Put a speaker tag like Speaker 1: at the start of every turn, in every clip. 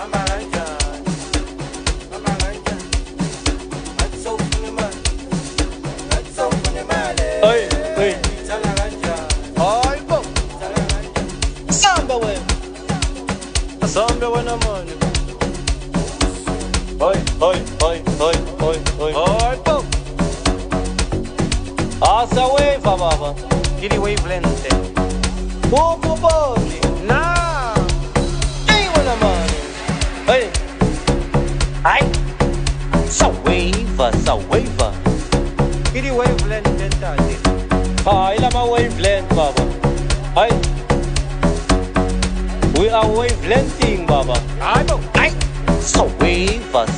Speaker 1: Samba wena mani. Oi. Po. Asa wave baba.
Speaker 2: Giri wavelength.
Speaker 1: Poco pochi.
Speaker 2: Na.
Speaker 1: Ei wena mani. Oi.
Speaker 2: Ai.
Speaker 1: Sa wave.
Speaker 2: Giri wavelength entati.
Speaker 1: Ai la ma wavelength baba. Ai. We are wavelengthing baba.
Speaker 2: Ai po. Ai.
Speaker 1: Sa wave.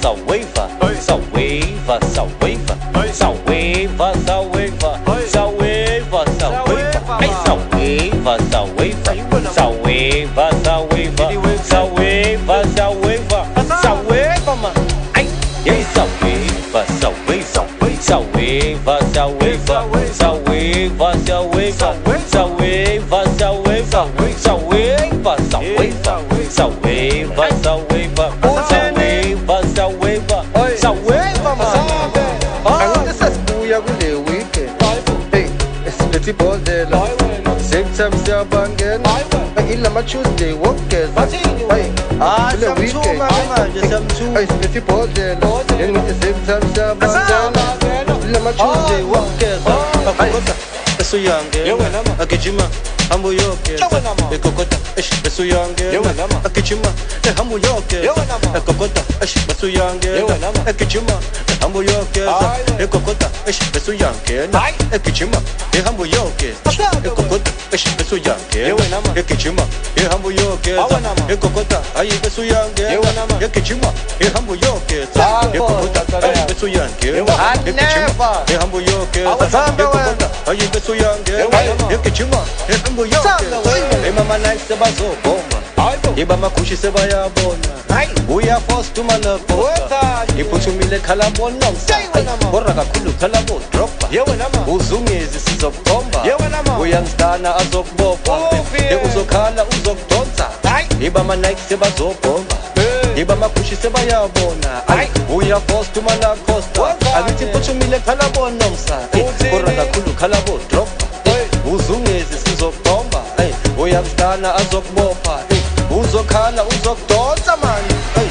Speaker 3: Tuesday walkers hey
Speaker 1: the weekend
Speaker 3: hey spiti podela in the same time sabangena Tuesday walkers hey
Speaker 1: so young akijima hambo yoke ekokota so young akijima hambo yoke ekokota so young akijima hambo yoke ekokota so young akijima hambo yoke ekokota so young akijima hambo yoke ekokota ayi so young akijima hambo yoke ekokota so young akijima hambo yoke ekokota ayi so young akijima hambo yoke mama nice bazobomba iba makushi sebayabona uya force to malapota iphuthumile khala bona borra kakhulu khala bo dropper uzungezi sizokukhomba uyangistana azokubopha uzokhala uzokudonsa iba ma Nike sebazobomba iba makushi sebayabona uya force to malacosta akithi phuthumile khala bona borra kakhulu khala bo dropper uzungezi sizokukhomba uyangistana azokubopha uzokhala uzokudonsa mani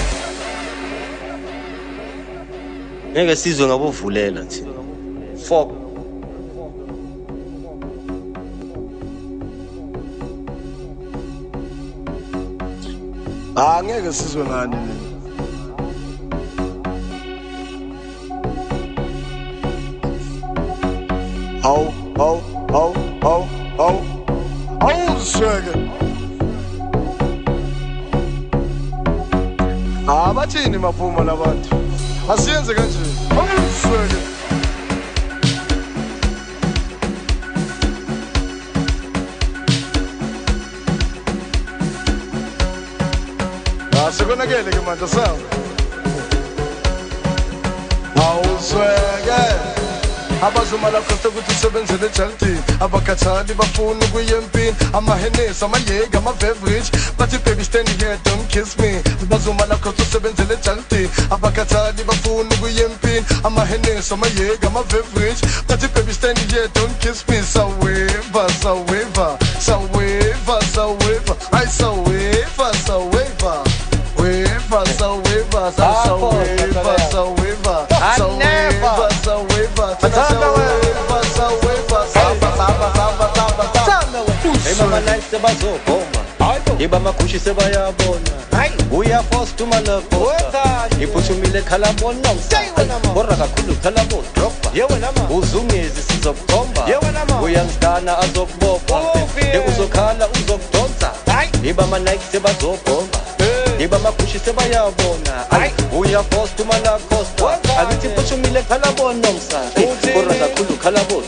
Speaker 1: ngeke sizwe ngabovulela thina fuck
Speaker 3: ngeke sizwe ngani awuzweke abathini maphuma labantu asiyenze kanje awuzweke asikonakele ke manje sawa awuzweke abazuma la costa ukuthi usebenzele ejaldini abakhathali bafuna ukuya empini amahenesi amayega ama-beverage bathi baby stand here don't kiss me abazuma la costa usebenzele ejaldini abakhathali bafuna ukuya empini amahenesi amayega ama-beverage bathi baby stand here don't kiss me saweva ay saweva
Speaker 1: mama nice sebazobomba iba makushi sebayabona uya force to malacosta iphuthumile khala bona borra kakhulu khala bo dropper uzungezi sizokukhomba uyangistana azokubopha uzokhala uzokudonsa iba ma Nike sebazobomba iba makushi sebayabona uya force to malacosta akithi phuthumile khala bona borra kakhulu khala bo